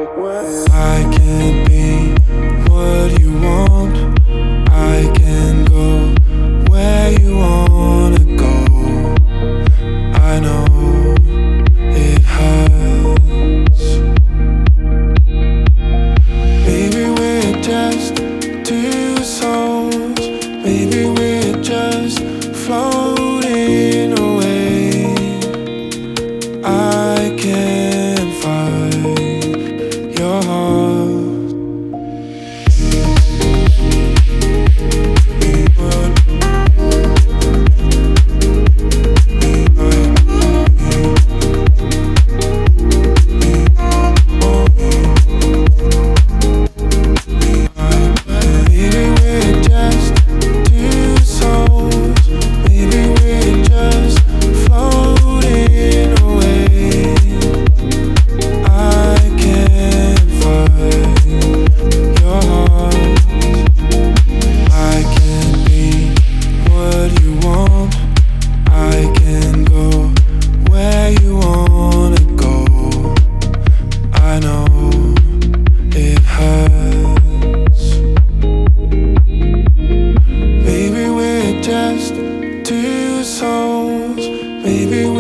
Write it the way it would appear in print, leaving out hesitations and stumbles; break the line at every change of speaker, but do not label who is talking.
I can be what you want. I can go where you wanna go. I know it hurts. Maybe we're just two souls. Maybe we're just floating away. I can't find your heart. Maybe